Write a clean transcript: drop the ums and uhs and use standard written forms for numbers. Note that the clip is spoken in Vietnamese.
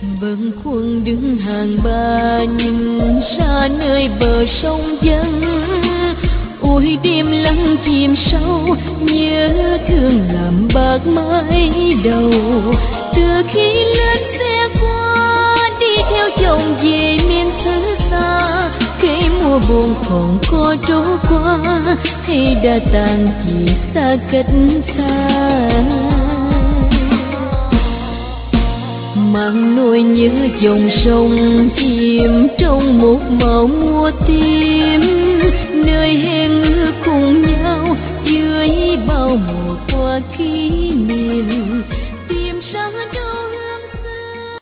bâng khuâng đứng hàng ba nhìn ra nơi bờ sông vắng. Ôi đêm lặng chìm sâu, nhớ thương làm bạc mái đầu. Từ khi lên xe qua đi theo chồng về miền xứ xa, cái mùa buồn còn có trôi qua hay đã tàn chỉ xa cách xa. Mang nỗi nhớ dòng sông chìm trong một màu mùa tím, nơi hẹn ước cùng nhau dưới bao mùa qua kia.